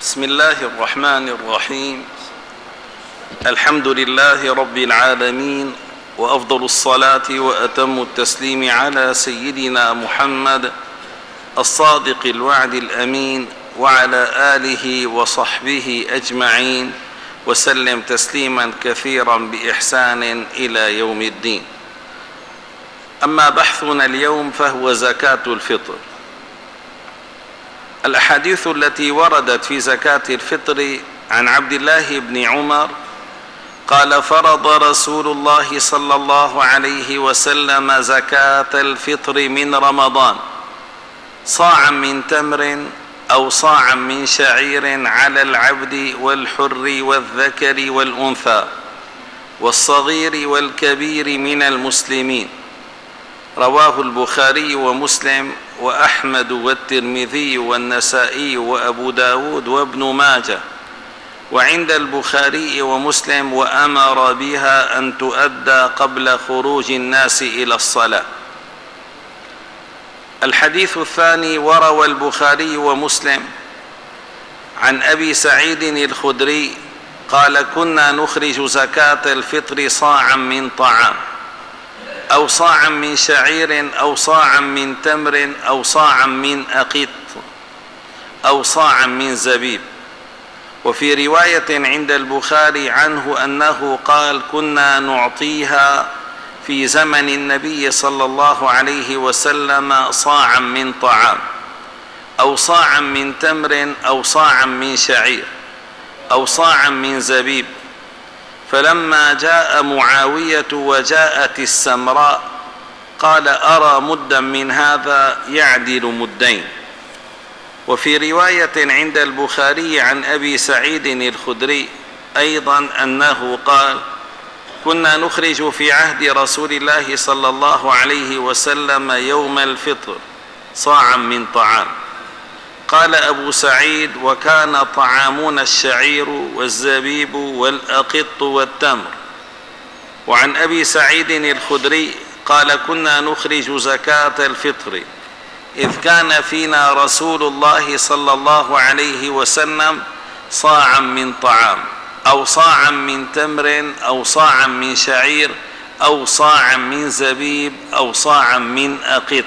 بسم الله الرحمن الرحيم. الحمد لله رب العالمين، وأفضل الصلاة وأتم التسليم على سيدنا محمد الصادق الوعد الأمين، وعلى آله وصحبه أجمعين، وسلم تسليما كثيرا بإحسان إلى يوم الدين. أما بحثنا اليوم فهو زكاة الفطر. الأحاديث التي وردت في زكاة الفطر عن عبد الله بن عمر قال: فرض رسول الله صلى الله عليه وسلم زكاة الفطر من رمضان صاعا من تمر أو صاعا من شعير على العبد والحر والذكر والأنثى والصغير والكبير من المسلمين. رواه البخاري ومسلم وأحمد والترمذي والنسائي وأبو داود وابن ماجه، وعند البخاري ومسلم: وأمر بها أن تؤدى قبل خروج الناس إلى الصلاة. الحديث الثاني: وروى البخاري ومسلم عن أبي سعيد الخدري قال: كنا نخرج زكاة الفطر صاعا من طعام أو صاعا من شعير أو صاعا من تمر أو صاعا من أقط أو صاعا من زبيب. وفي رواية عند البخاري عنه أنه قال: كنا نعطيها في زمن النبي صلى الله عليه وسلم صاعا من طعام أو صاعا من تمر أو صاعا من شعير أو صاعا من زبيب. فلما جاء معاوية وجاءت السمراء قال: أرى مدا من هذا يعدل مدين. وفي رواية عند البخاري عن أبي سعيد الخدري أيضا أنه قال: كنا نخرج في عهد رسول الله صلى الله عليه وسلم يوم الفطر صاعا من طعام. قال أبو سعيد: وكان طعامنا الشعير والزبيب والأقط والتمر. وعن أبي سعيد الخدري قال: كنا نخرج زكاة الفطر إذ كان فينا رسول الله صلى الله عليه وسلم صاعا من طعام أو صاعا من تمر أو صاعا من شعير أو صاعا من زبيب أو صاعا من أقط.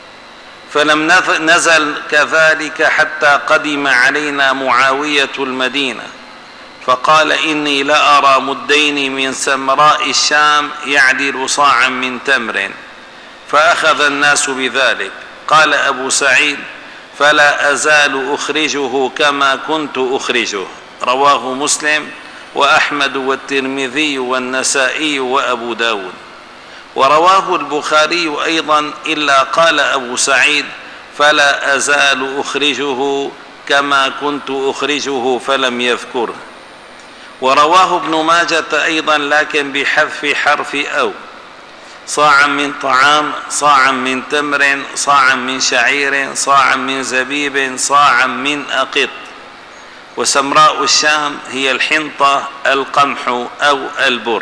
فلم نزل كذلك حتى قدم علينا معاوية المدينة فقال: إني لأرى مدين من سمراء الشام يعدل صاعا من تمر، فأخذ الناس بذلك. قال أبو سعيد: فلا أزال أخرجه كما كنت أخرجه. رواه مسلم وأحمد والترمذي والنسائي وأبو داود. ورواه البخاري أيضا إلا قال أبو سعيد: فلا أزال أخرجه كما كنت أخرجه، فلم يذكره. ورواه ابن ماجة أيضا لكن بحذف حرف أو: صاعا من طعام، صاعا من تمر، صاعا من شعير، صاعا من زبيب، صاعا من أقط. وسمراء الشام هي الحنطة، القمح أو البر.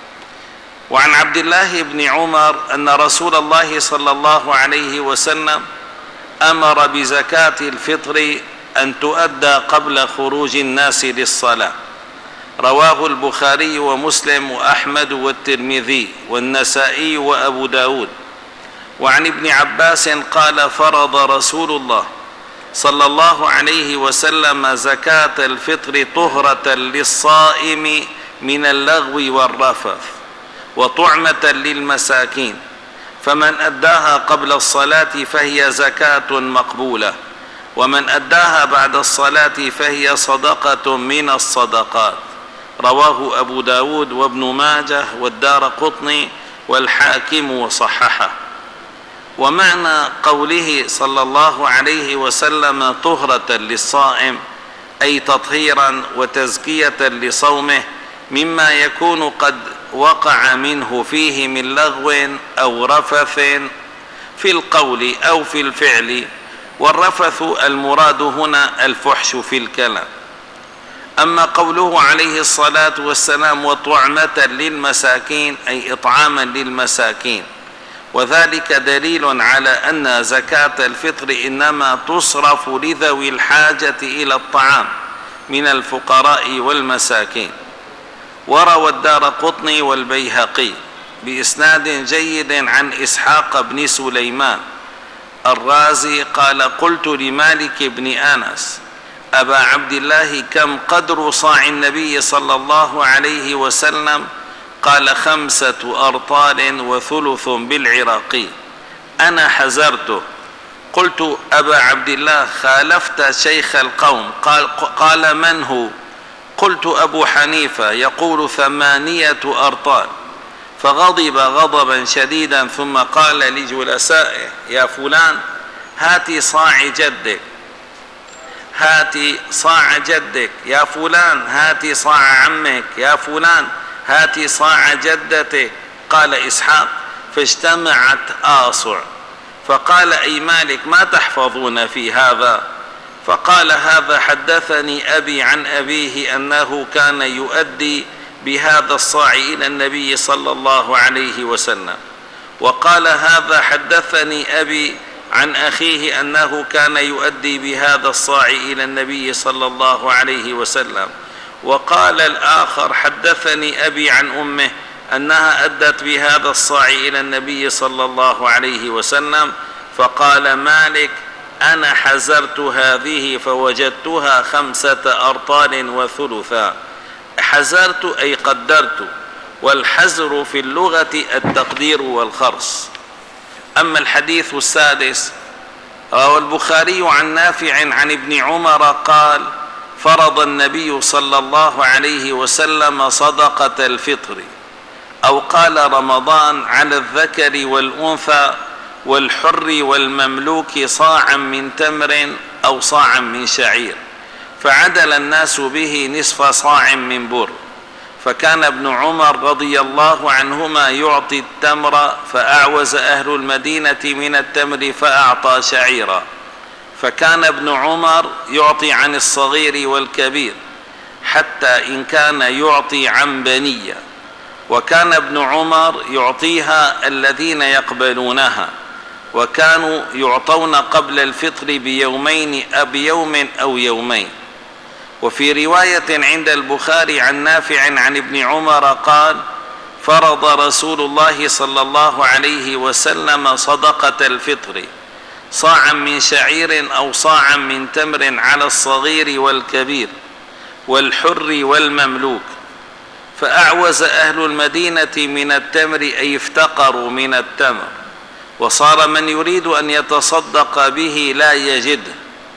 وعن عبد الله بن عمر أن رسول الله صلى الله عليه وسلم أمر بزكاة الفطر أن تؤدى قبل خروج الناس للصلاة. رواه البخاري ومسلم وأحمد والترمذي والنسائي وأبو داود. وعن ابن عباس قال: فرض رسول الله صلى الله عليه وسلم زكاة الفطر طهرة للصائم من اللغو والرفث وطعمة للمساكين، فمن أداها قبل الصلاة فهي زكاة مقبولة، ومن أداها بعد الصلاة فهي صدقة من الصدقات. رواه أبو داود وابن ماجه والدارقطني والحاكم وصححه. ومعنى قوله صلى الله عليه وسلم طهرة للصائم أي تطهيرا وتزكية لصومه مما يكون قد وقع منه فيه من لغو أو رفث في القول أو في الفعل. والرفث المراد هنا الفحش في الكلام. أما قوله عليه الصلاة والسلام وطعمة للمساكين أي إطعاما للمساكين، وذلك دليل على أن زكاة الفطر إنما تصرف لذوي الحاجة إلى الطعام من الفقراء والمساكين. وروى الدارقطني والبيهقي بإسناد جيد عن إسحاق بن سليمان الرازي قال: قلت لمالك بن أنس: أبا عبد الله، كم قدر صاع النبي صلى الله عليه وسلم؟ قال: 5 أرطال وثلث بالعراقي. أنا حزرته. قلت: أبا عبد الله، خالفت شيخ القوم. قال: من هو؟ قلت: أبو حنيفة يقول 8 أرطال. فغضب غضبا شديدا، ثم قال لجلسائه: يا فلان، هات صاع جدك، هات صاع جدك. يا فلان، هات صاع عمك. يا فلان، هات صاع جدتك. قال إسحاق: فاجتمعت آصع. فقال: أي مالك، ما تحفظون في هذا؟ فقال: هذا حدثني أبي عن أبيه أنه كان يؤدي بهذا الصاع إلى النبي صلى الله عليه وسلم. وقال: هذا حدثني أبي عن أخيه أنه كان يؤدي بهذا الصاع إلى النبي صلى الله عليه وسلم. وقال الآخر: حدثني أبي عن أمه أنها أدت بهذا الصاع إلى النبي صلى الله عليه وسلم. فقال مالك: أنا حزرت هذه فوجدتها 5 أرطال وثلثا. حزرت أي قدرت، والحزر في اللغة التقدير والخرص. أما الحديث السادس، روى البخاري عن نافع عن ابن عمر قال: فرض النبي صلى الله عليه وسلم صدقة الفطر، أو قال رمضان، على الذكر والأنثى والحر والمملوك صاعا من تمر أو صاعا من شعير، فعدل الناس به نصف صاع من بر. فكان ابن عمر رضي الله عنهما يعطي التمر، فأعوز أهل المدينة من التمر فأعطى شعيرا. فكان ابن عمر يعطي عن الصغير والكبير، حتى إن كان يعطي عن بنية. وكان ابن عمر يعطيها الذين يقبلونها، وكانوا يعطون قبل الفطر بيوم أو يومين. وفي رواية عند البخاري عن نافع عن ابن عمر قال: فرض رسول الله صلى الله عليه وسلم صدقة الفطر، صاعا من شعير أو صاعا من تمر على الصغير والكبير والحر والمملوك. فأعوز أهل المدينة من التمر، أي افتقروا من التمر، وصار من يريد أن يتصدق به لا يجده.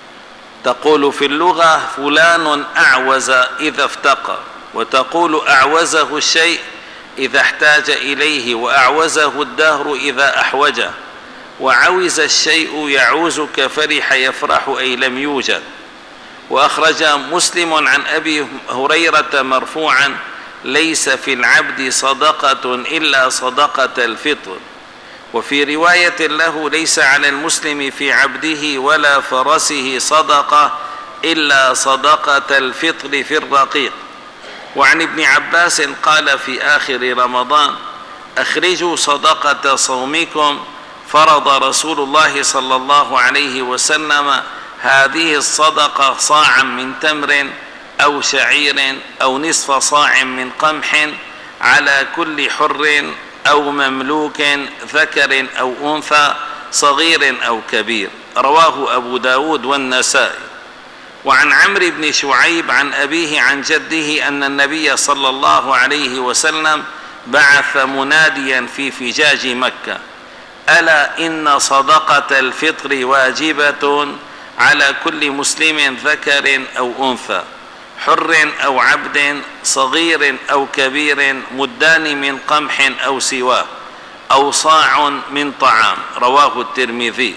تقول في اللغة: فلان أعوز إذا افتقر، وتقول أعوزه الشيء إذا احتاج إليه، وأعوزه الدهر إذا أحوجه. وعوز الشيء يعوز كفرح يفرح، أي لم يوجد. وأخرج مسلم عن أبي هريرة مرفوعا: ليس في العبد صدقة إلا صدقة الفطر. وفي رواية له: ليس على المسلم في عبده ولا فرسه صدقة إلا صدقة الفطر في الرقيق. وعن ابن عباس قال في آخر رمضان: أخرجوا صدقة صومكم. فرض رسول الله صلى الله عليه وسلم هذه الصدقة صاعا من تمر أو شعير أو نصف صاع من قمح على كل حر أو مملوك ذكر أو أنثى صغير أو كبير. رواه أبو داود والنسائي. وعن عمرو بن شعيب عن أبيه عن جده أن النبي صلى الله عليه وسلم بعث مناديا في فجاج مكة: ألا إن صدقة الفطر واجبة على كل مسلم ذكر أو أنثى، حر أو عبد، صغير أو كبير، مدان من قمح أو سواه، أو صاع من طعام. رواه الترمذي.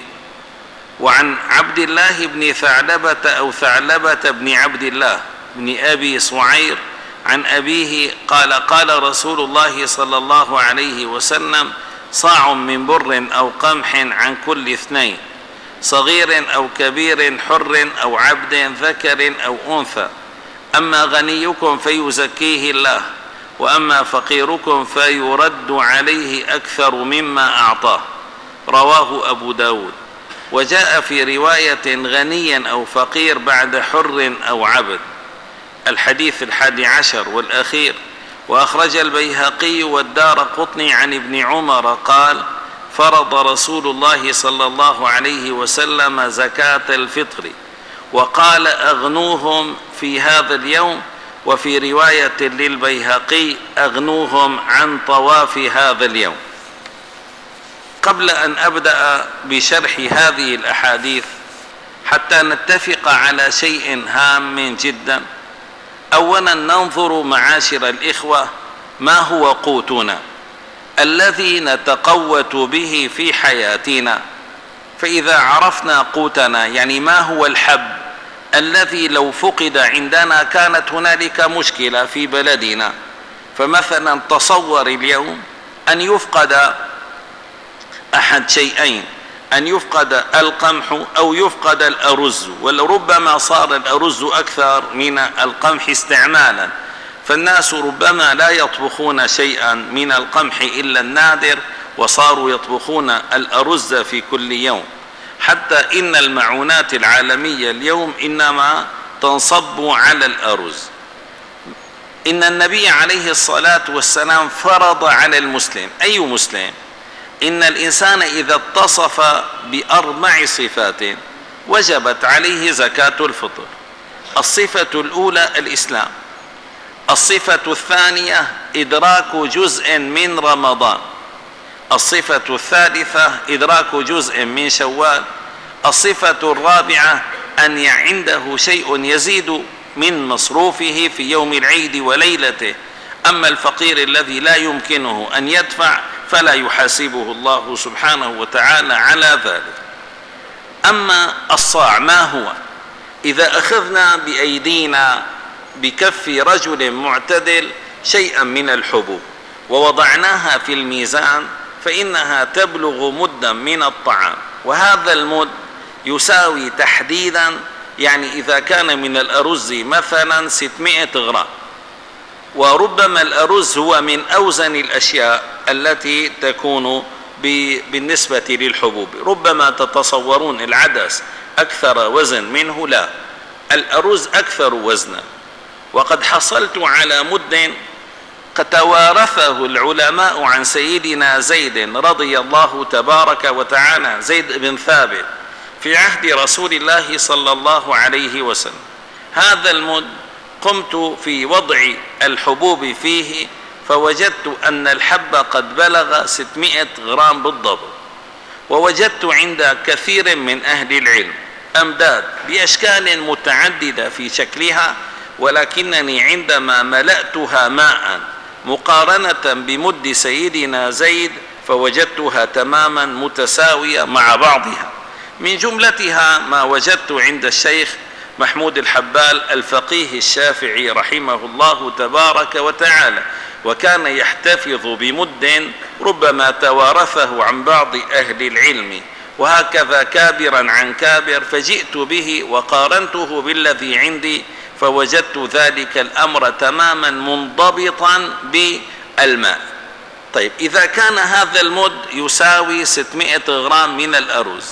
وعن عبد الله بن ثعلبة أو ثعلبة بن عبد الله بن أبي صعير عن أبيه قال: قال رسول الله صلى الله عليه وسلم: صاع من بر أو قمح عن كل 2، صغير أو كبير، حر أو عبد، ذكر أو أنثى. أما غنيكم فيزكيه الله، وأما فقيركم فيرد عليه أكثر مما أعطاه. رواه أبو داود. وجاء في رواية: غنيا أو فقير بعد حر أو عبد. الحديث 11 والأخير: وأخرج البيهقي والدارقطني عن ابن عمر قال: فرض رسول الله صلى الله عليه وسلم زكاة الفطر وقال: أغنوهم في هذا اليوم. وفي رواية للبيهقي: أغنوهم عن طواف هذا اليوم. قبل أن أبدأ بشرح هذه الأحاديث حتى نتفق على شيء هام جدا، أولا ننظر معاشر الإخوة ما هو قوتنا الذي نتقوت به في حياتنا. فإذا عرفنا قوتنا، يعني ما هو الحب الذي لو فقد عندنا كانت هنالك مشكلة في بلدنا. فمثلا تصور اليوم أن يفقد أحد شيئين، أن يفقد القمح أو يفقد الأرز، ولربما صار الأرز أكثر من القمح استعمالا، فالناس ربما لا يطبخون شيئا من القمح إلا النادر، وصاروا يطبخون الأرز في كل يوم، حتى إن المعونات العالمية اليوم إنما تنصب على الأرز. إن النبي عليه الصلاة والسلام فرض على المسلم، أي مسلم، إن الإنسان إذا اتصف بأربع صفات وجبت عليه زكاة الفطر. الصفة الأولى الإسلام، الصفة الثانية إدراك جزء من رمضان، الصفة الثالثة إدراك جزء من شوال، الصفة الرابعة أن عنده شيء يزيد من مصروفه في يوم العيد وليلته. أما الفقير الذي لا يمكنه أن يدفع فلا يحاسبه الله سبحانه وتعالى على ذلك. أما الصاع ما هو؟ إذا أخذنا بأيدينا بكف رجل معتدل شيئا من الحبوب ووضعناها في الميزان فإنها تبلغ مدا من الطعام، وهذا المد يساوي تحديدا، يعني إذا كان من الأرز مثلا 600 غرام، وربما الأرز هو من أوزن الأشياء التي تكون بالنسبة للحبوب. ربما تتصورون العدس أكثر وزن منه، لا، الأرز أكثر وزنا. وقد حصلت على مد قد توارثه العلماء عن سيدنا زيد رضي الله تبارك وتعالى، زيد بن ثابت، في عهد رسول الله صلى الله عليه وسلم. هذا المد قمت في وضع الحبوب فيه فوجدت أن الحب قد بلغ 600 غرام بالضبط، ووجدت عند كثير من أهل العلم أمداد بأشكال متعددة في شكلها، ولكنني عندما ملأتها ماء مقارنة بمد سيدنا زيد فوجدتها تماما متساوية مع بعضها. من جملتها ما وجدت عند الشيخ محمود الحبال الفقيه الشافعي رحمه الله تبارك وتعالى، وكان يحتفظ بمد ربما توارثه عن بعض أهل العلم، وهكذا كابرا عن كابر، فجئت به وقارنته بالذي عندي فوجدت ذلك الأمر تماما منضبطا بالماء. طيب، إذا كان هذا المد يساوي 600 غرام من الأرز،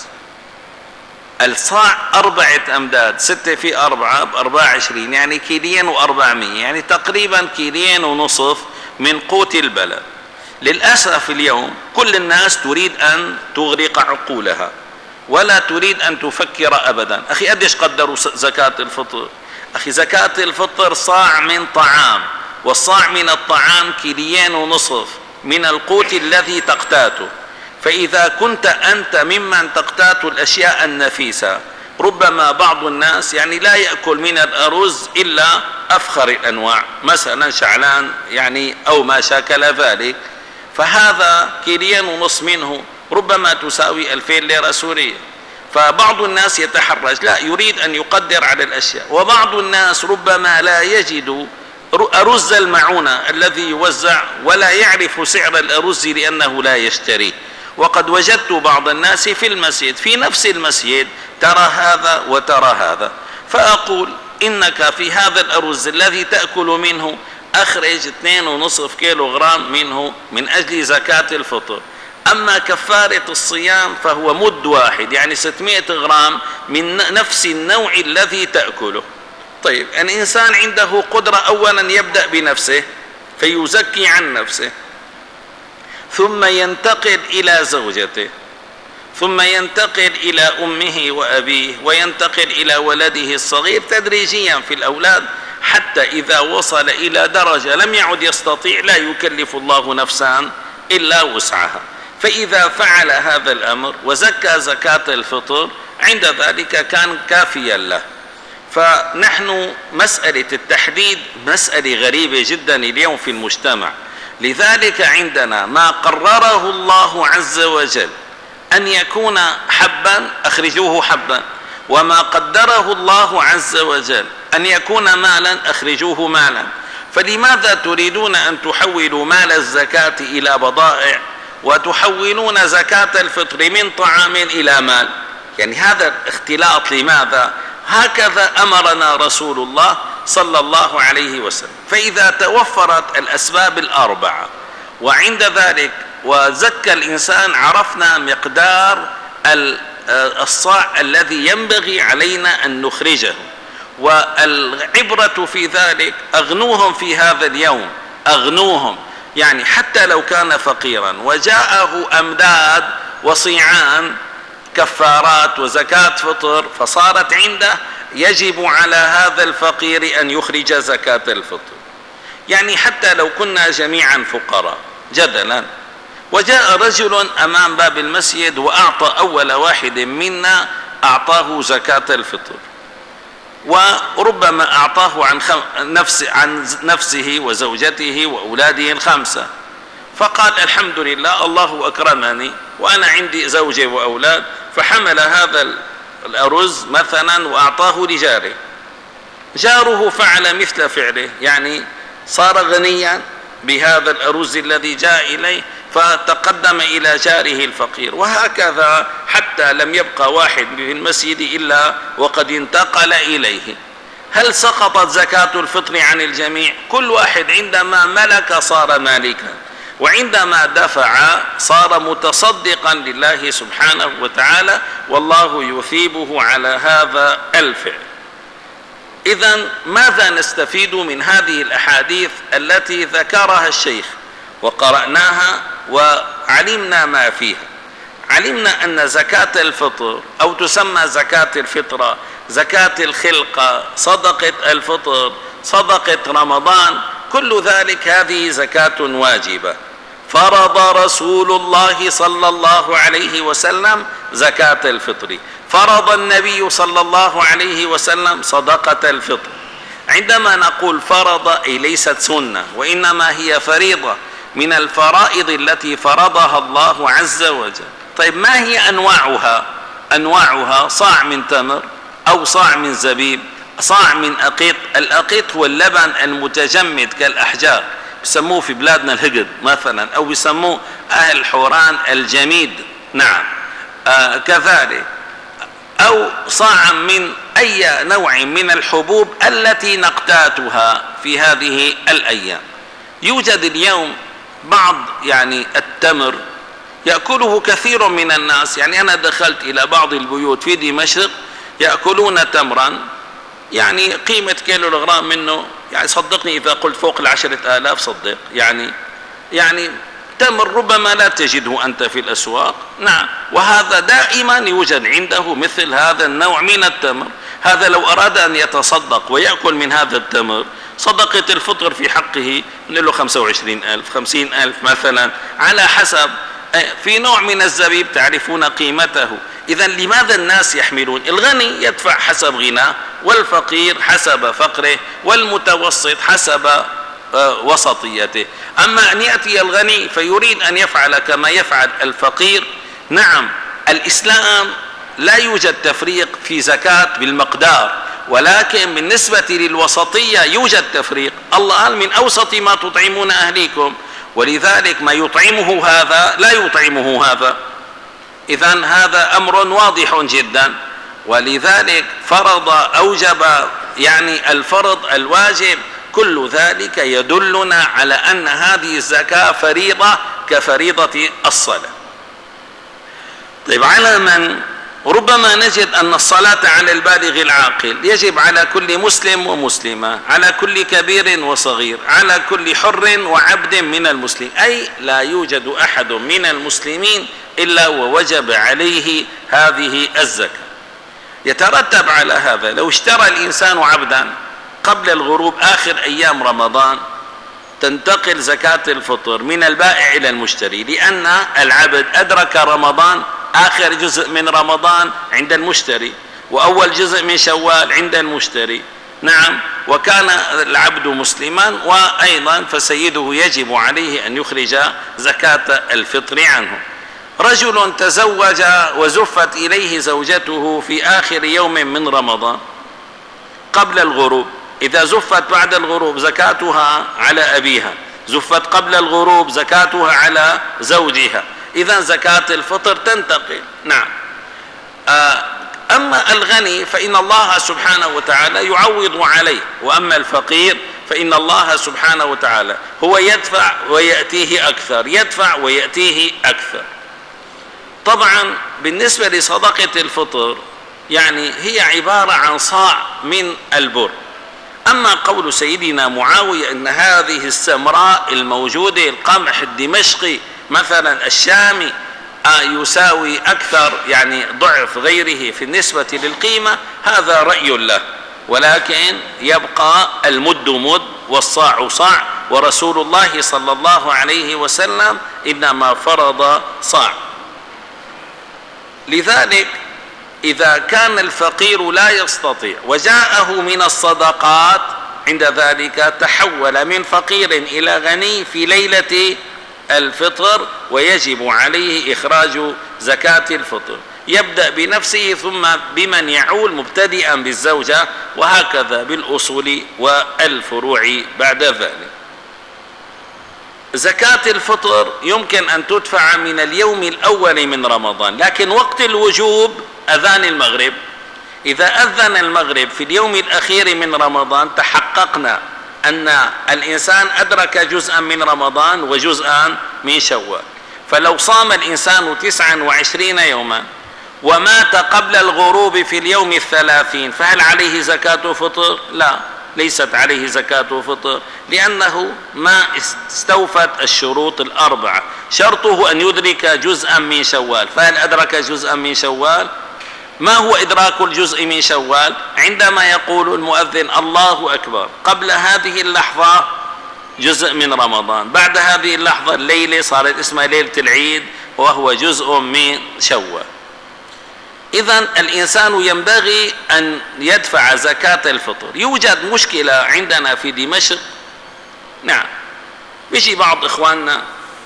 الصاع 4 أمداد، 6 في 4 ب24، يعني 2.4 كيلو، يعني تقريبا 1.5 كيلو من قوت البلد. للأسف اليوم كل الناس تريد أن تغرق عقولها ولا تريد أن تفكر أبدا. أخي قديش قدروا زكاة الفطر؟ أخي زكاة الفطر صاع من طعام، والصاع من الطعام 1.5 كيلو من القوت الذي تقتاته. فإذا كنت أنت ممن تقتات الأشياء النفيسة، ربما بعض الناس يعني لا يأكل من الأرز إلا أفخر الأنواع، مثلا شعلان يعني أو ما شاكل ذلك، فهذا 1.5 كيلو منه ربما تساوي 2000 ليرة سورية. فبعض الناس يتحرج، لا يريد أن يقدر على الأشياء. وبعض الناس ربما لا يجد أرز المعونة الذي يوزع ولا يعرف سعر الأرز لأنه لا يشتري. وقد وجدت بعض الناس في المسجد، في نفس المسجد، ترى هذا وترى هذا، فأقول إنك في هذا الأرز الذي تأكل منه أخرج 2.5 كيلوغرام منه من أجل زكاة الفطر. أما كفارة الصيام فهو مد واحد، يعني 600 غرام من نفس النوع الذي تأكله. طيب الإنسان عنده قدرة أولا يبدأ بنفسه فيزكي عن نفسه، ثم ينتقل إلى زوجته، ثم ينتقل إلى أمه وأبيه، وينتقل إلى ولده الصغير تدريجيا في الأولاد، حتى إذا وصل إلى درجة لم يعد يستطيع، لا يكلف الله نفسا إلا وسعها. فإذا فعل هذا الأمر وزكى زكاة الفطر عند ذلك كان كافيا له. فنحن مسألة التحديد مسألة غريبة جدا اليوم في المجتمع، لذلك عندنا ما قرره الله عز وجل أن يكون حبا أخرجوه حبا، وما قدره الله عز وجل أن يكون مالا أخرجوه مالا. فلماذا تريدون أن تحولوا مال الزكاة إلى بضائع وتحولون زكاة الفطر من طعام إلى مال؟ يعني هذا الاختلاط لماذا؟ هكذا أمرنا رسول الله صلى الله عليه وسلم. فإذا توفرت الأسباب الأربعة وعند ذلك وزكى الإنسان عرفنا مقدار الصاع الذي ينبغي علينا أن نخرجه، والعبرة في ذلك أغنوهم في هذا اليوم، أغنوهم يعني حتى لو كان فقيرا وجاءه أمداد وصيعان كفارات وزكاة فطر فصارت عنده، يجب على هذا الفقير أن يخرج زكاة الفطر. يعني حتى لو كنا جميعا فقراء جدلا، وجاء رجل أمام باب المسجد وأعطى أول واحد منا أعطاه زكاة الفطر، وربما أعطاه عن نفسه وزوجته وأولاده الخمسة، فقال الحمد لله الله أكرمني وأنا عندي زوجة وأولاد، فحمل هذا الأرز مثلا وأعطاه لجاره. جاره فعل مثل فعله، يعني صار غنيا بهذا الأرز الذي جاء إليه فتقدم إلى جاره الفقير، وهكذا حتى لم يبقى واحد في المسجد إلا وقد انتقل إليه. هل سقطت زكاة الفطر عن الجميع؟ كل واحد عندما ملك صار مالكا، وعندما دفع صار متصدقا لله سبحانه وتعالى، والله يثيبه على هذا الفعل. إذن ماذا نستفيد من هذه الأحاديث التي ذكرها الشيخ وقرأناها وعلمنا ما فيها؟ علمنا أن زكاة الفطر أو تسمى زكاة الفطرة، زكاة الخلقة، صدقة الفطر، صدقة رمضان، كل ذلك هذه زكاة واجبة. فرض رسول الله صلى الله عليه وسلم زكاة الفطر، فرض النبي صلى الله عليه وسلم صدقة الفطر. عندما نقول فرض أي ليست سنة، وإنما هي فريضة من الفرائض التي فرضها الله عز وجل. طيب ما هي أنواعها؟ أنواعها صاع من تمر أو صاع من زبيب، صاع من أقيط. الأقيط هو اللبن المتجمد كالأحجار، بسموه في بلادنا الهقد مثلا، أو بسموه أهل حوران الجميد، نعم كذلك، أو صاعا من أي نوع من الحبوب التي نقتاتها في هذه الأيام. يوجد اليوم بعض يعني التمر يأكله كثير من الناس، يعني أنا دخلت إلى بعض البيوت في دمشق يأكلون تمرا يعني قيمة كيلو الغرام منه، يعني صدقني إذا قلت فوق 10,000 صدق، يعني تمر ربما لا تجده أنت في الأسواق، نعم، وهذا دائما يوجد عنده مثل هذا النوع من التمر. هذا لو أراد أن يتصدق ويأكل من هذا التمر، صدقة الفطر في حقه له 25,000 50,000 مثلا، على حسب. في نوع من الزبيب تعرفون قيمته. إذا لماذا الناس يحملون؟ الغني يدفع حسب غناه، والفقير حسب فقره، والمتوسط حسب وسطيته. أما أن يأتي الغني فيريد أن يفعل كما يفعل الفقير، نعم الإسلام لا يوجد تفريق في زكاة بالمقدار، ولكن بالنسبة للوسطية يوجد تفريق. الله قال من أوسط ما تطعمون أهليكم، ولذلك ما يطعمه هذا لا يطعمه هذا. إذن هذا أمر واضح جدا، ولذلك فرض أوجب يعني الفرض الواجب، كل ذلك يدلنا على أن هذه الزكاة فريضة كفريضة الصلاة. طيب على من ربما نجد أن الصلاة على البالغ العاقل يجب على كل مسلم ومسلمة، على كل كبير وصغير، على كل حر وعبد من المسلمين، أي لا يوجد أحد من المسلمين إلا ووجب عليه هذه الزكاة. يترتب على هذا لو اشترى الإنسان عبدا قبل الغروب آخر أيام رمضان تنتقل زكاة الفطر من البائع إلى المشتري، لأن العبد أدرك رمضان آخر جزء من رمضان عند المشتري وأول جزء من شوال عند المشتري. نعم، وكان العبد مسلما، وأيضا فسيده يجب عليه أن يخرج زكاة الفطر عنه. رجل تزوج وزفت إليه زوجته في آخر يوم من رمضان قبل الغروب، إذا زفت بعد الغروب زكاتها على أبيها، زفت قبل الغروب زكاتها على زوجها، إذا زكاة الفطر تنتقل. نعم. أما الغني فإن الله سبحانه وتعالى يعوض عليه، وأما الفقير فإن الله سبحانه وتعالى هو يدفع ويأتيه أكثر، يدفع ويأتيه أكثر. طبعا بالنسبة لصدقة الفطر يعني هي عبارة عن صاع من البر. أما قول سيدنا معاوية أن هذه السمراء الموجودة القمح الدمشقي مثلا الشامي يساوي أكثر يعني ضعف غيره في النسبة للقيمة، هذا رأي له، ولكن يبقى المد مد والصاع صاع، ورسول الله صلى الله عليه وسلم إنما فرض صاع. لذلك إذا كان الفقير لا يستطيع وجاءه من الصدقات، عند ذلك تحول من فقير إلى غني في ليلة الفطر، ويجب عليه إخراج زكاة الفطر. يبدأ بنفسه ثم بمن يعول، مبتدئا بالزوجة، وهكذا بالأصول والفروع بعد ذلك. زكاة الفطر يمكن أن تدفع من اليوم الأول من رمضان، لكن وقت الوجوب أذان المغرب. إذا أذن المغرب في اليوم الأخير من رمضان تحققنا أن الإنسان أدرك جزءا من رمضان وجزءا من شوال. فلو صام الإنسان 29 يوما ومات قبل الغروب في اليوم 30 فهل عليه زكاة فطر؟ لا، ليست عليه زكاة فطر، لأنه ما استوفت الشروط الأربعة. شرطه أن يدرك جزءا من شوال، فهل أدرك جزءا من شوال؟ ما هو إدراك الجزء من شوال؟ عندما يقول المؤذن الله أكبر، قبل هذه اللحظة جزء من رمضان، بعد هذه اللحظة الليلة صارت اسمها ليلة العيد وهو جزء من شوال. إذن الإنسان ينبغي أن يدفع زكاة الفطر. يوجد مشكلة عندنا في دمشق، نعم، بيجي بعض إخواننا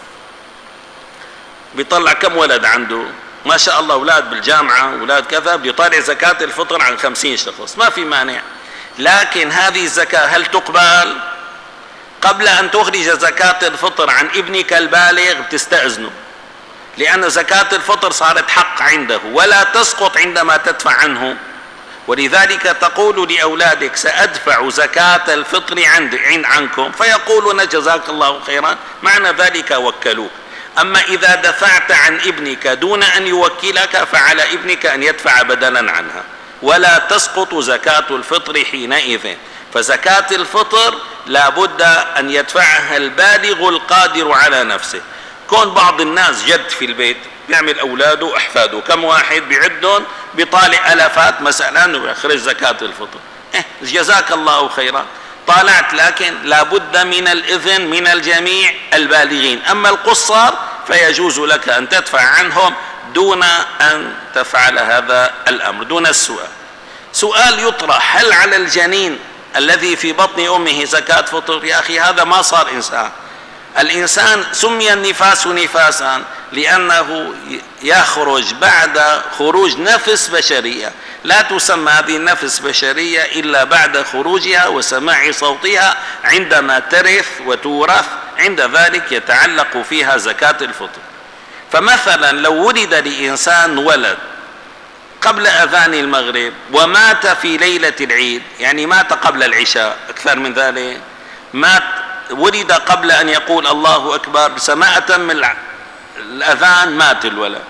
بيطلع كم ولد عنده، ما شاء الله أولاد بالجامعة أولاد كذا، بيطالع زكاة الفطر عن 50 شخص، ما في مانع، لكن هذه الزكاة هل تقبل؟ قبل أن تخرج زكاة الفطر عن ابنك البالغ بتستأذنه، لأن زكاة الفطر صارت حق عنده ولا تسقط عندما تدفع عنه. ولذلك تقول لأولادك سأدفع زكاة الفطر عنكم، فيقولون جزاك الله خيرا، معنى ذلك وكلوك. أما إذا دفعت عن ابنك دون أن يوكلك فعلى ابنك أن يدفع بدلا عنها، ولا تسقط زكاة الفطر حينئذ. فزكاة الفطر لا بد أن يدفعها البالغ القادر على نفسه. كون بعض الناس جد في البيت بيعمل أولاده وأحفاده، كم واحد بيعدهم بيطالع ألفات مثلا ويخرج زكاة الفطر، جزاك الله خيرا طالعت، لكن لا بد من الإذن من الجميع البالغين. أما القصار فيجوز لك أن تدفع عنهم دون أن تفعل هذا الأمر، دون السؤال. سؤال يطرح: هل على الجنين الذي في بطن أمه زكاة فطر؟ يا أخي هذا ما صار إنسان. الإنسان سمي النفاس نفاسا لأنه يخرج بعد خروج نفس بشرية، لا تسمى هذه النفس بشرية إلا بعد خروجها وسماع صوتها عندما ترث وتورث، عند ذلك يتعلق فيها زكاة الفطر. فمثلا لو ولد لإنسان ولد قبل أذان المغرب ومات في ليلة العيد، يعني مات قبل العشاء، أكثر من ذلك، ولد قبل أن يقول الله أكبر، سماعة من الأذان مات الولد،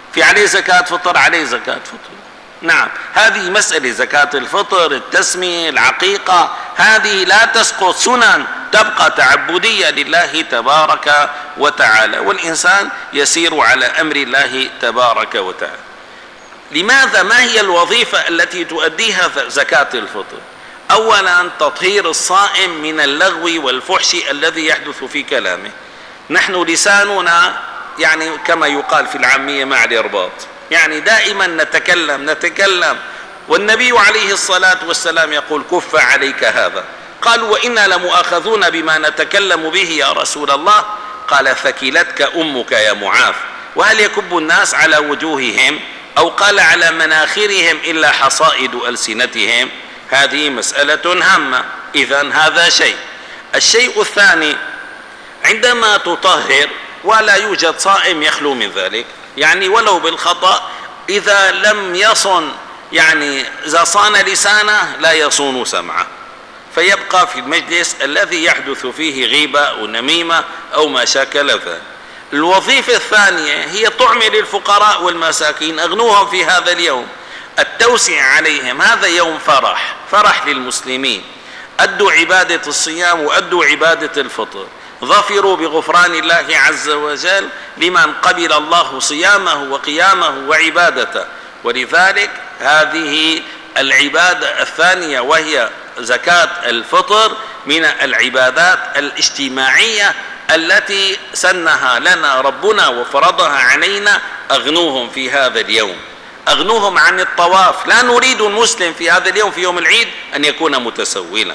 في عليه زكاة فطر، عليه زكاة فطر. نعم، هذه مسألة زكاة الفطر، التسمية، العقيقة، هذه لا تسقط، سنن تبقى تعبدية لله تبارك وتعالى، والإنسان يسير على أمر الله تبارك وتعالى. لماذا؟ ما هي الوظيفة التي تؤديها زكاة الفطر؟ أولا تطهير الصائم من اللغو والفحش الذي يحدث في كلامه. نحن لساننا يعني كما يقال في العامية مع الإرباط، يعني دائما نتكلم، والنبي عليه الصلاة والسلام يقول كف عليك هذا. قالوا وإنا لمؤاخذون بما نتكلم به يا رسول الله؟ قال ثكلتك أمك يا معاذ. وهل يكب الناس على وجوههم أو قال على مناخرهم إلا حصائد ألسنتهم؟ هذه مسألة هامة. إذن هذا شيء. الشيء الثاني، عندما تطهر ولا يوجد صائم يخلو من ذلك، يعني ولو بالخطأ، إذا لم يصن، يعني إذا صان لسانه لا يصون سمعه، فيبقى في المجلس الذي يحدث فيه غيبة أو نميمة أو ما شاكل ذلك. الوظيفة الثانية هي طعم للفقراء والمساكين، أغنوهم في هذا اليوم، التوسع عليهم. هذا يوم فرح للمسلمين، أدوا عبادة الصيام وأدوا عبادة الفطر، ظفروا بغفران الله عز وجل لمن قبل الله صيامه وقيامه وعبادته. ولذلك هذه العبادة الثانية وهي زكاة الفطر من العبادات الاجتماعية التي سنها لنا ربنا وفرضها علينا. أغنوهم في هذا اليوم، أغنوهم عن الطواف. لا نريد المسلم في هذا اليوم في يوم العيد أن يكون متسولا.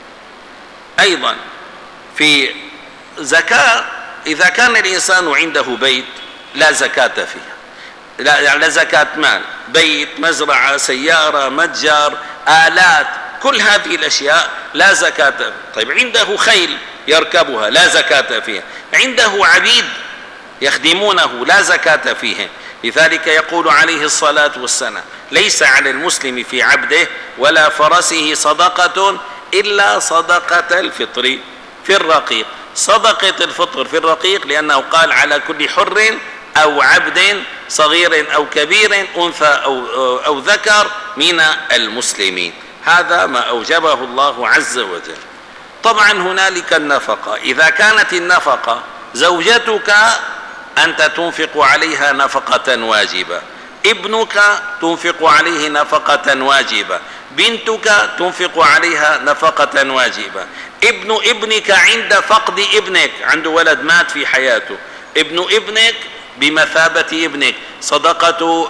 أيضا في زكاة، إذا كان الإنسان عنده بيت لا زكاة فيه، لا زكاة مال، بيت، مزرعة، سيارة، متجر، آلات، كل هذه الأشياء لا زكاة. طيب عنده خيل يركبها لا زكاة فيها، عنده عبيد يخدمونه لا زكاة فيهم. لذلك يقول عليه الصلاة والسلام ليس على المسلم في عبده ولا فرسه صدقة إلا صدقة الفطر في الرقيق. صدقة الفطر في الرقيق لأنه قال على كل حر أو عبد صغير أو كبير أنثى أو ذكر من المسلمين. هذا ما أوجبه الله عز وجل. طبعا هنالك النفقة. إذا كانت النفقة زوجتك أنت تنفق عليها نفقة واجبة، ابنك تنفق عليه نفقة واجبة، بنتك تنفق عليها نفقة واجبة، ابن ابنك عند فقد ابنك، عنده ولد مات في حياته، ابن ابنك بمثابة ابنك، صدقة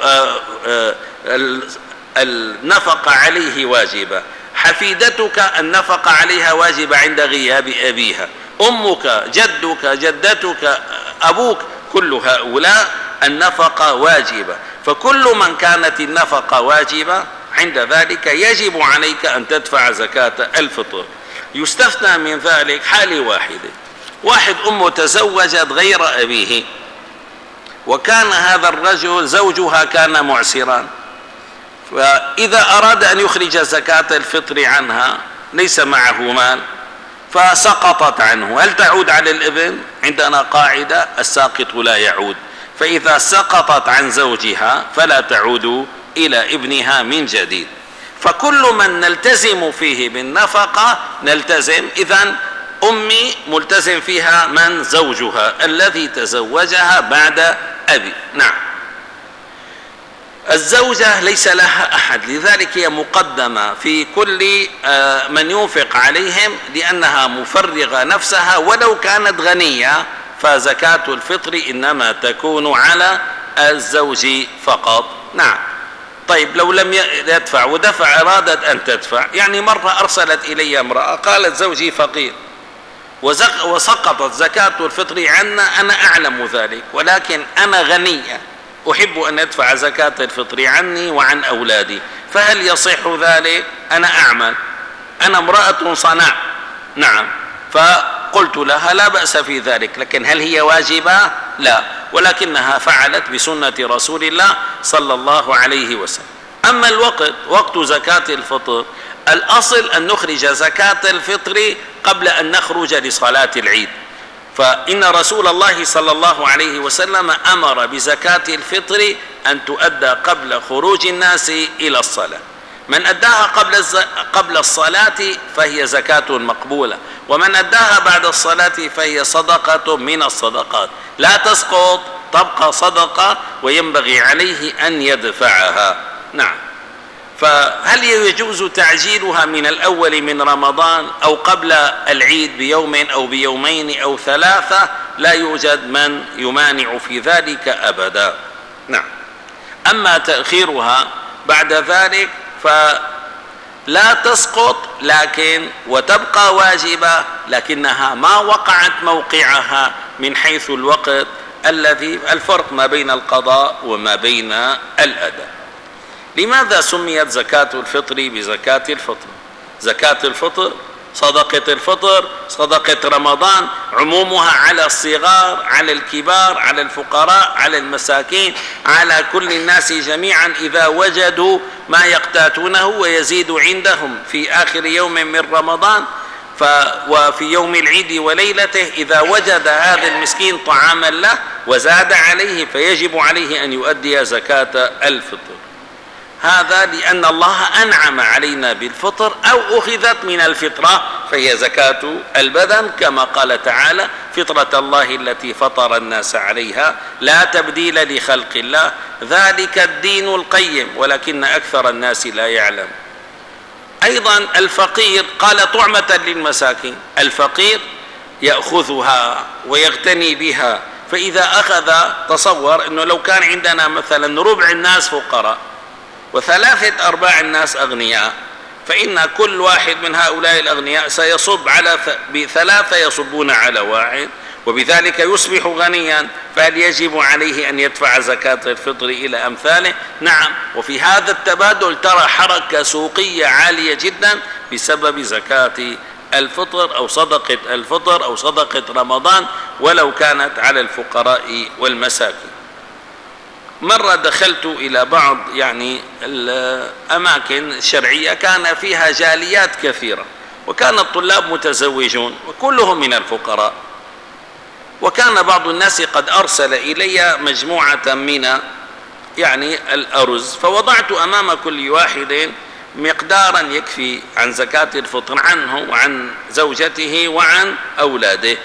النفقة عليه واجبة، حفيدتك النفقة عليها واجبة عند غياب أبيها، أمك، جدك، جدتك، أبوك، كل هؤلاء النفقة واجبة. فكل من كانت النفقة واجبة عند ذلك يجب عليك أن تدفع زكاة الفطر. يستثنى من ذلك حالة واحدة، واحد أمه تزوجت غير أبيه وكان هذا الرجل زوجها كان معسرا، فإذا أراد أن يخرج زكاة الفطر عنها ليس معه مال فسقطت عنه، هل تعود على الابن؟ عندنا قاعدة الساقط لا يعود، فإذا سقطت عن زوجها فلا تعود إلى ابنها من جديد. فكل من نلتزم فيه بالنفقة نلتزم. إذن أمي ملتزم فيها من زوجها الذي تزوجها بعد أبي. نعم، الزوجة ليس لها أحد، لذلك هي مقدمة في كل من ينفق عليهم لأنها مفرغة نفسها ولو كانت غنية، فزكاة الفطر إنما تكون على الزوج فقط. نعم. طيب لو لم يدفع ودفع أرادت أن تدفع، يعني مرة أرسلت إلي امرأة قالت زوجي فقير وسقطت زكاة الفطر عنا، أنا أعلم ذلك ولكن أنا غنية أحب أن أدفع زكاة الفطر عني وعن أولادي، فهل يصح ذلك؟ أنا أعمل، أنا امرأة صنع. نعم. فقلت لها لا بأس في ذلك، لكن هل هي واجبة؟ لا، ولكنها فعلت بسنة رسول الله صلى الله عليه وسلم. أما وقت زكاة الفطر، الأصل أن نخرج زكاة الفطر قبل أن نخرج لصلاة العيد، فإن رسول الله صلى الله عليه وسلم أمر بزكاة الفطر أن تؤدى قبل خروج الناس إلى الصلاة. من أداها قبل الصلاة فهي زكاة مقبولة، ومن أداها بعد الصلاة فهي صدقة من الصدقات لا تسقط، تبقى صدقة وينبغي عليه أن يدفعها. نعم. فهل يجوز تعجيلها من الأول من رمضان أو قبل العيد بيوم أو بيومين أو ثلاثة؟ لا يوجد من يمانع في ذلك أبدا. نعم. أما تأخيرها بعد ذلك فلا تسقط، لكن وتبقى واجبة، لكنها ما وقعت موقعها من حيث الوقت الذي الفرق ما بين القضاء وما بين الأداء. لماذا سميت زكاة الفطر بزكاة الفطر؟ زكاة الفطر، صدقة الفطر، صدقة رمضان، عمومها على الصغار، على الكبار، على الفقراء، على المساكين، على كل الناس جميعا إذا وجدوا ما يقتاتونه ويزيد عندهم في آخر يوم من رمضان وفي يوم العيد وليلته، إذا وجد هذا المسكين طعاما له وزاد عليه فيجب عليه أن يؤدي زكاة الفطر. هذا لأن الله أنعم علينا بالفطر أو أخذت من الفطرة فهي زكاة البدن، كما قال تعالى: فطرة الله التي فطر الناس عليها لا تبديل لخلق الله ذلك الدين القيم ولكن أكثر الناس لا يعلم. أيضا الفقير قال طعمة للمساكين، الفقير يأخذها ويغتني بها، فإذا أخذ، تصور أنه لو كان عندنا مثلا ربع الناس فقراء وثلاثة أرباع الناس أغنياء، فإن كل واحد من هؤلاء الأغنياء سيصب على بثلاثة يصبون على واحد، وبذلك يصبح غنيا، فهل يجب عليه أن يدفع زكاة الفطر إلى أمثاله؟ نعم. وفي هذا التبادل ترى حركة سوقية عالية جدا بسبب زكاة الفطر أو صدقة الفطر أو صدقة رمضان، ولو كانت على الفقراء والمساكين. مرة دخلت إلى بعض الأماكن الشرعية كان فيها جاليات كثيرة، وكان الطلاب متزوجون وكلهم من الفقراء، وكان بعض الناس قد أرسل إلي مجموعة من الأرز، فوضعت أمام كل واحد مقدارا يكفي عن زكاة الفطر عنه وعن زوجته وعن أولاده،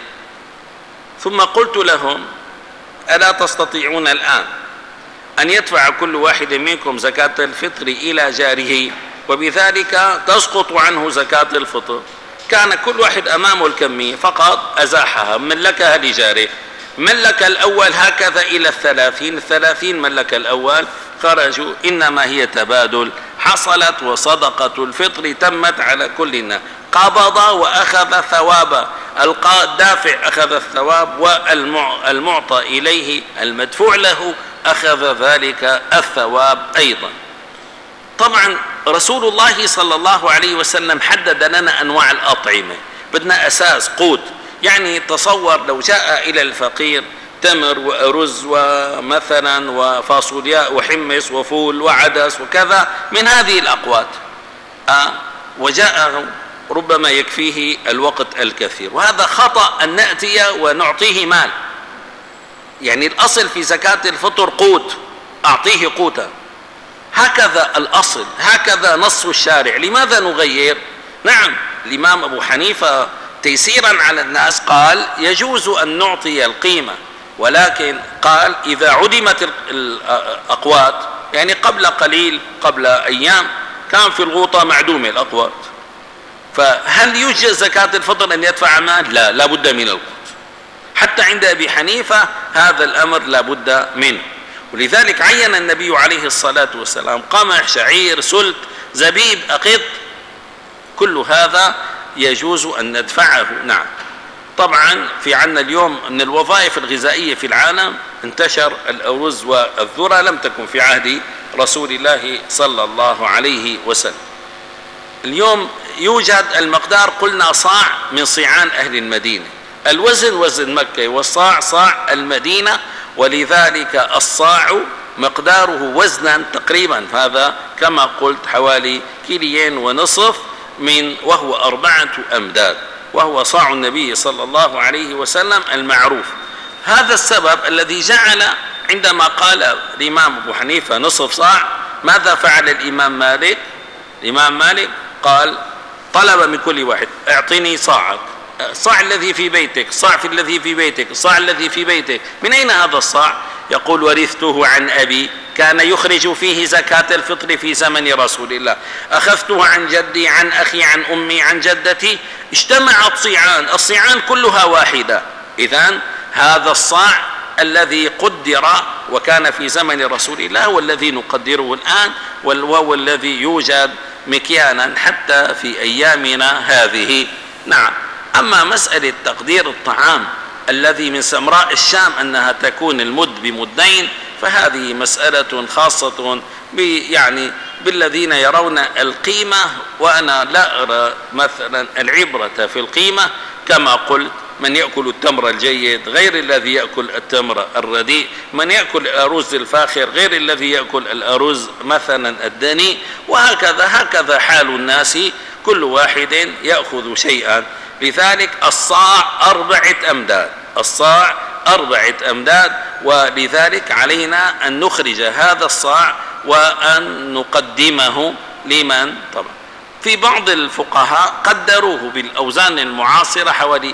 ثم قلت لهم: ألا تستطيعون الآن أن يدفع كل واحد منكم زكاة الفطر إلى جاره وبذلك تسقط عنه زكاة الفطر؟ كان كل واحد أمامه الكمية فقط أزاحها، ملكها لجاره، ملك الأول هكذا إلى 30 ملك الأول، خرجوا. إنما هي تبادل حصلت، وصدقة الفطر تمت على كل الناس، قبض وأخذ ثوابا، الدافع أخذ الثواب، والمعطى إليه المدفوع له أخذ ذلك الثواب أيضا. طبعا رسول الله صلى الله عليه وسلم حدد لنا أنواع الأطعمة، بدنا أساس قوت. تصور لو جاء إلى الفقير تمر وأرز ومثلا وفاصولياء وحمص وفول وعدس وكذا من هذه الأقوات، وجاء ربما يكفيه الوقت الكثير، وهذا خطأ أن نأتي ونعطيه مال. الأصل في زكاة الفطر قوت، أعطيه قوتا، هكذا الأصل، هكذا نص الشارع. لماذا نغير؟ نعم، الإمام أبو حنيفة تيسيرا على الناس قال يجوز أن نعطي القيمة، ولكن قال إذا عدمت الأقوات، قبل قليل، قبل أيام كان في الغوطة معدومة الأقوات، فهل يجوز زكاة الفطر أن يدفع مال؟ لا، لا بد من القوت. حتى عند أبي حنيفة هذا الأمر لا بد منه، ولذلك عين النبي عليه الصلاة والسلام قمح، شعير، سلت، زبيب، أقط، كل هذا يجوز أن ندفعه. نعم. طبعا في عنا اليوم من الوظائف الغذائية في العالم انتشر الأرز والذرة، لم تكن في عهد رسول الله صلى الله عليه وسلم. اليوم يوجد المقدار، قلنا صاع من صيعان أهل المدينة، الوزن وزن مكة والصاع صاع المدينة، ولذلك الصاع مقداره وزنا تقريبا هذا كما قلت حوالي 2.5 كيلو وهو 4 أمداد. وهو صاع النبي صلى الله عليه وسلم المعروف. هذا السبب الذي جعل عندما قال الإمام أبو حنيفة نصف صاع، ماذا فعل الإمام مالك؟ الإمام مالك قال طلب من كل واحد اعطني صاعك، الصاع الذي في بيتك، الصاع الذي في بيتك، الصاع الذي في بيتك. من أين هذا الصاع؟ يقول ورثته عن أبي كان يخرج فيه زكاة الفطر في زمن رسول الله، أخذته عن جدي عن أخي عن أمي عن جدتي، اجتمعت صيعان، الصيعان كلها واحدة. إذن هذا الصاع الذي قدر وكان في زمن رسول الله هو الذي نقدره الآن، وهو الذي يوجد مكيالا حتى في أيامنا هذه. نعم. أما مسألة تقدير الطعام الذي من سمراء الشام أنها تكون المد بمدين، فهذه مسألة خاصة يعني بالذين يرون القيمة، وأنا لا أرى مثلا العبرة في القيمة. كما قلت من يأكل التمر الجيد غير الذي يأكل التمر الرديء، من يأكل الأرز الفاخر غير الذي يأكل الأرز مثلا الدني، هكذا حال الناس، كل واحد يأخذ شيئا. لذلك الصاع 4 أمداد، الصاع 4 أمداد، ولذلك علينا أن نخرج هذا الصاع وأن نقدمه لمن؟ طبعا في بعض الفقهاء قدروه بالأوزان المعاصرة حوالي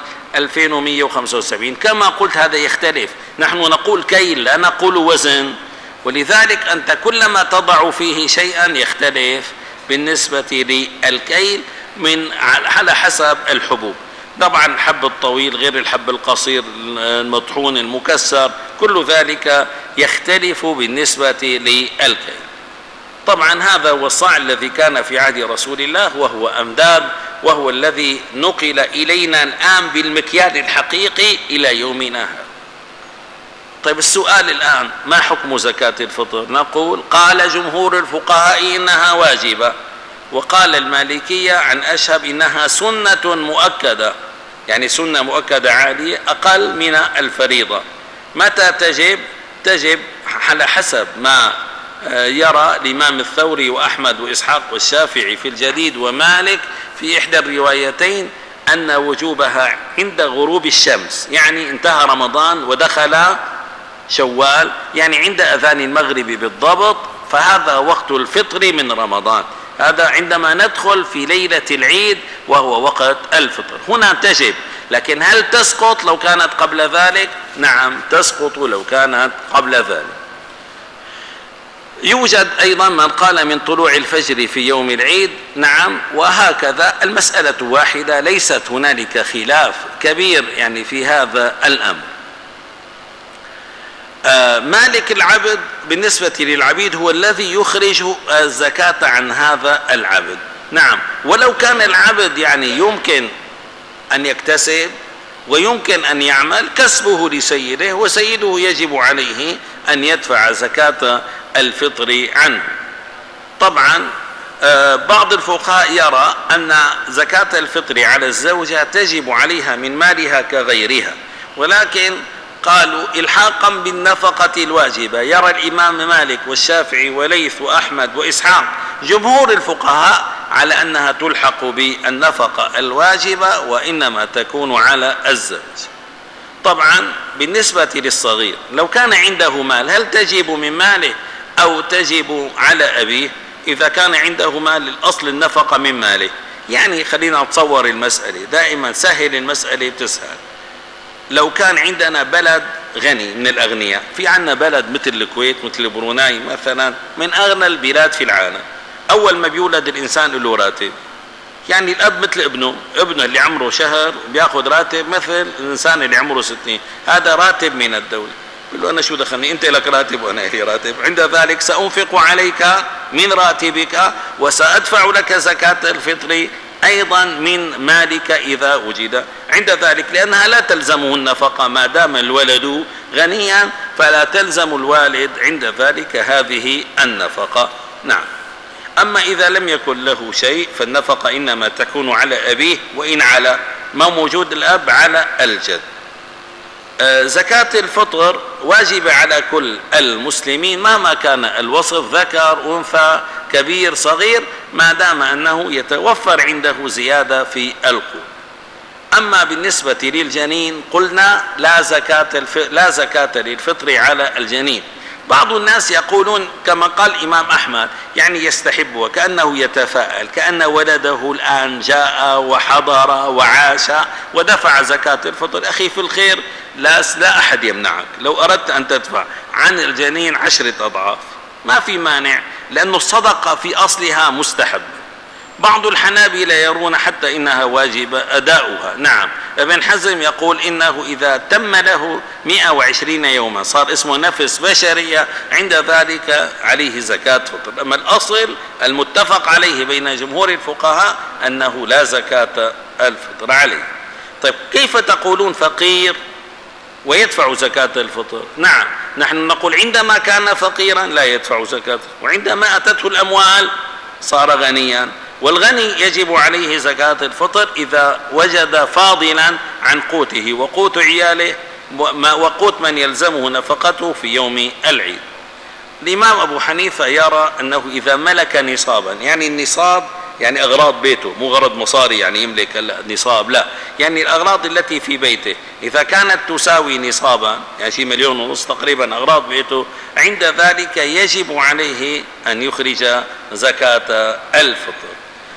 2175. كما قلت هذا يختلف، نحن نقول كيل لا نقول وزن، ولذلك أنت كلما تضع فيه شيئا يختلف بالنسبة للكيل على حسب الحبوب. طبعا الحب الطويل غير الحب القصير، المطحون المكسر، كل ذلك يختلف بالنسبة للكيل. طبعا هذا هو الصاع الذي كان في عهد رسول الله، وهو أمداد، وهو الذي نقل إلينا الآن بالمكيال الحقيقي إلى يومنا هذا. طيب السؤال الآن، ما حكم زكاة الفطر؟ نقول قال جمهور الفقهاء إنها واجبة، وقال المالكية عن أشهب إنها سنة مؤكدة، يعني سنة مؤكدة عالية أقل من الفريضة. متى تجب؟ تجب على حسب ما يرى الإمام الثوري وأحمد وإسحاق والشافعي في الجديد ومالك في إحدى الروايتين أن وجوبها عند غروب الشمس، يعني انتهى رمضان ودخل شوال، يعني عند أذان المغرب بالضبط، فهذا وقت الفطر من رمضان، هذا عندما ندخل في ليلة العيد وهو وقت الفطر، هنا تجب. لكن هل تسقط لو كانت قبل ذلك؟ نعم تسقط لو كانت قبل ذلك. يوجد أيضا من قال من طلوع الفجر في يوم العيد، نعم، وهكذا المسألة واحدة، ليست هنالك خلاف كبير يعني في هذا الأمر. مالك العبد بالنسبة للعبيد هو الذي يخرج الزكاة عن هذا العبد، نعم، ولو كان العبد يعني يمكن أن يكتسب ويمكن أن يعمل، كسبه لسيده وسيده يجب عليه أن يدفع زكاة الفطر عنه. طبعا بعض الفقهاء يرى أن زكاة الفطر على الزوجة تجب عليها من مالها كغيرها، ولكن قالوا إلحاقا بالنفقة الواجبة. يرى الإمام مالك والشافعي وليث وأحمد وإسحاق جمهور الفقهاء على أنها تلحق بالنفقة الواجبة وإنما تكون على الزوج. طبعا بالنسبة للصغير لو كان عنده مال هل تجب من ماله أو تجب على أبيه؟ إذا كان عنده مال الأصل النفقة من ماله، يعني خلينا نتصور المسألة، دائما سهل المسألة بتسهل. لو كان عندنا بلد غني من الأغنياء، في عنا بلد مثل الكويت مثل بروناي مثلا من أغنى البلاد في العالم، أول ما بيولد الإنسان له راتب، يعني الأب مثل ابنه اللي عمره شهر بياخذ راتب مثل الإنسان اللي عمره 60، هذا راتب من الدولة. بيقول له أنا شو دخلني، أنت لك راتب وأنا لي راتب، عند ذلك سأنفق عليك من راتبك وسأدفع لك زكاة الفطر أيضا من مالك إذا وجد عند ذلك، لأنها لا تلزمه النفقة ما دام الولد غنيا، فلا تلزم الوالد عند ذلك هذه النفقة. نعم. أما إذا لم يكن له شيء فالنفقة إنما تكون على أبيه، وإن على ما موجود الأب على الجد. زكاة الفطر واجبة على كل المسلمين مهما كان الوصف، ذكر أنثى كبير صغير، ما دام أنه يتوفر عنده زيادة في القوت. أما بالنسبة للجنين قلنا لا زكاة للفطر على الجنين. بعض الناس يقولون كما قال الإمام أحمد، يعني يستحب وكأنه يتفاءل، كأن ولده الآن جاء وحضر وعاش ودفع زكاة الفطر. أخي في الخير، لا أحد يمنعك، لو أردت أن تدفع عن الجنين 10 أضعاف ما في مانع، لأن الصدقة في أصلها مستحب. بعض الحنابلة يرون حتى إنها واجبة أداؤها. نعم، ابن حزم يقول إنه إذا تم له 120 يوما صار اسمه نفس بشرية، عند ذلك عليه زكاة فطر. أما الأصل المتفق عليه بين جمهور الفقهاء أنه لا زكاة الفطر عليه. طيب كيف تقولون فقير ويدفع زكاة الفطر؟ نعم، نحن نقول عندما كان فقيرا لا يدفع زكاة، وعندما أتته الأموال صار غنيا. والغني يجب عليه زكاة الفطر إذا وجد فاضلا عن قوته وقوت عياله وقوت من يلزمه نفقته في يوم العيد. الإمام أبو حنيفة يرى أنه إذا ملك نصابا، يعني النصاب يعني أغراض بيته، مو غرض مصاري يعني يملك النصاب، لا، يعني الأغراض التي في بيته إذا كانت تساوي نصابا، يعني شيء 1.5 مليون تقريبا أغراض بيته، عند ذلك يجب عليه أن يخرج زكاة الفطر.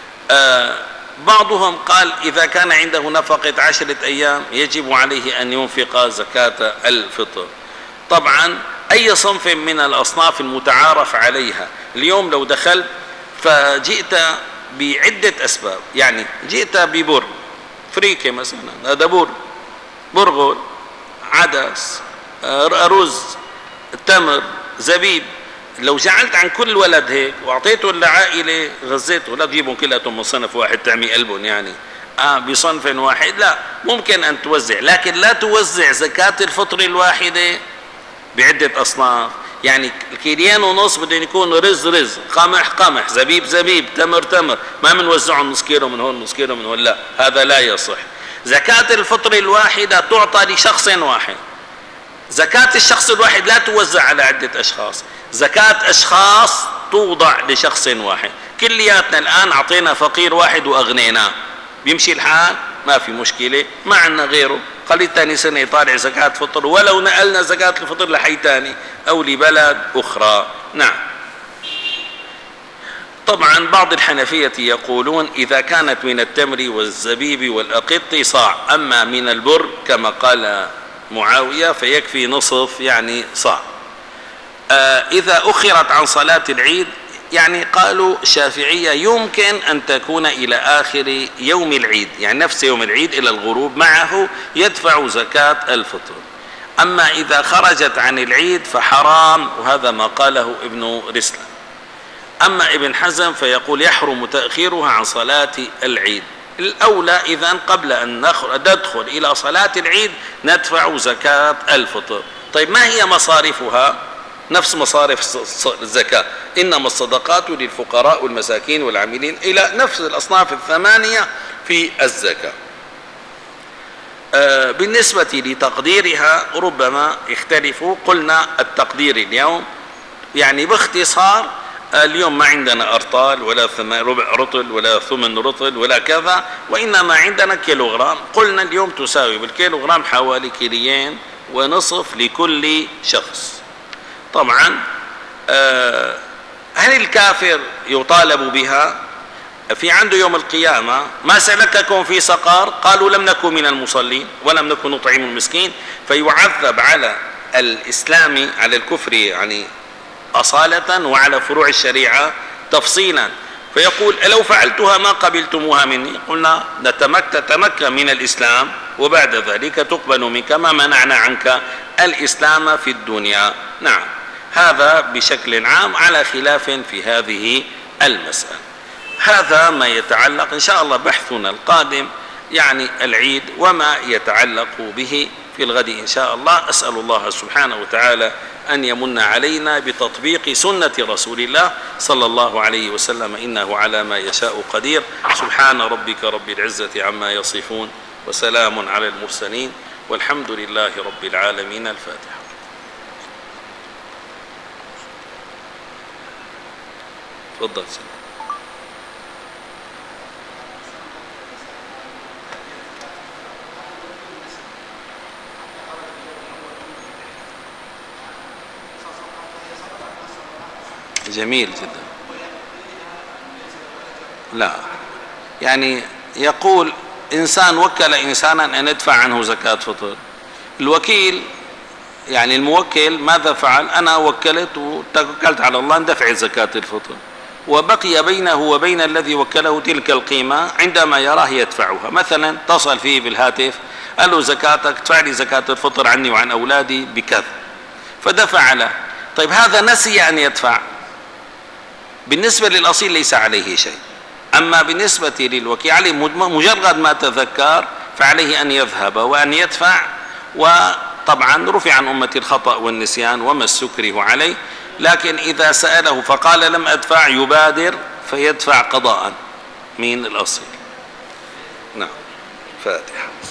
بعضهم قال إذا كان عنده نفقة 10 أيام يجب عليه أن ينفق زكاة الفطر. طبعا أي صنف من الأصناف المتعارف عليها، اليوم لو دخلت فجئت بعدة أسباب، يعني جئت ببر فريكة مثلا، هذا بر، برغل، عدس، رز، تمر، زبيب، لو جعلت عن كل ولد هيك واعطيته لعائله غزيته، لا تجيبهم كلهم من صنف واحد تعمي قلبهم يعني بصنف واحد، لا، ممكن ان توزع، لكن لا توزع زكاة الفطر الواحدة بعدة اصناف. يعني الكيلين ونص بدهم يكون رز، قمح قمح، زبيب زبيب، تمر تمر، ما بنوزعهم نص كيلو من هون نص كيلو من هون، لا، هذا لا يصح. زكاة الفطر الواحدة تعطى لشخص واحد. زكاة الشخص الواحد لا توزع على عدة أشخاص، زكاة أشخاص توضع لشخص واحد. كلياتنا الآن أعطينا فقير واحد وأغنيناه، بيمشي الحال ما في مشكلة، ما عندنا غيره، خلي ثاني سنة يطالع زكاة فطر، ولو نقلنا زكاة الفطر لحي ثاني أو لبلد أخرى. نعم. طبعا بعض الحنفية يقولون إذا كانت من التمر والزبيب والأقط صاع، أما من البر كما قال معاوية فيكفي نصف يعني صاع. إذا أخرت عن صلاة العيد، يعني قالوا الشافعية يمكن أن تكون إلى آخر يوم العيد، يعني نفس يوم العيد إلى الغروب معه يدفع زكاة الفطر. أما إذا خرجت عن العيد فحرام، وهذا ما قاله ابن رسلان. أما ابن حزم فيقول يحرم تأخيرها عن صلاة العيد. الأولى إذن قبل أن ندخل إلى صلاة العيد ندفع زكاة الفطر. طيب ما هي مصارفها؟ نفس مصارف الزكاة، إنما الصدقات للفقراء والمساكين والعاملين، إلى نفس الأصناف الثمانية في الزكاة. بالنسبة لتقديرها ربما يختلفوا. قلنا التقدير اليوم يعني باختصار، اليوم ما عندنا أرطال ولا ربع رطل ولا ثمن رطل ولا كذا، وإنما عندنا كيلوغرام. قلنا اليوم تساوي بالكيلوغرام حوالي 2.5 كيلو لكل شخص. طبعا هل الكافر يطالب بها؟ في عنده يوم القيامة ما سلككم في سقر؟ قالوا لم نكن من المصلين ولم نكن نطعم المسكين، فيعذب على الإسلام على الكفر يعني أصالة، وعلى فروع الشريعة تفصيلا. فيقول لو فعلتها ما قبلتموها مني. قلنا تتمكن من الإسلام وبعد ذلك تقبل منك ما منعنا عنك الإسلام في الدنيا. نعم، هذا بشكل عام على خلاف في هذه المسألة. هذا ما يتعلق، إن شاء الله بحثنا القادم يعني العيد وما يتعلق به في الغد إن شاء الله. أسأل الله سبحانه وتعالى أن يمن علينا بتطبيق سنة رسول الله صلى الله عليه وسلم، إنه على ما يشاء قدير. سبحان ربك رب العزة عما يصفون، وسلام على المرسلين، والحمد لله رب العالمين. الفاتحة. تفضل سيدي. جميل جدا. لا، يعني يقول إنسان وكل إنسانا أن يدفع عنه زكاة فطر، الوكيل يعني الموكل ماذا فعل؟ أنا وكلت وتوكلت على الله أن دفع زكاة الفطر، وبقي بينه وبين الذي وكله تلك القيمة عندما يراه يدفعها. مثلا اتصل فيه بالهاتف قال له زكاتك ادفع لي زكاة الفطر عني وعن أولادي بكذا، فدفع له. طيب هذا نسي أن يدفع، بالنسبة للأصيل ليس عليه شيء، أما بالنسبة للوكيل عليه مجرد ما تذكر فعليه أن يذهب وأن يدفع. وطبعا رفع عن أمة الخطأ والنسيان وما استكره عليه، لكن إذا سأله فقال لم أدفع يبادر فيدفع قضاء من الأصيل. نعم. فاتحة.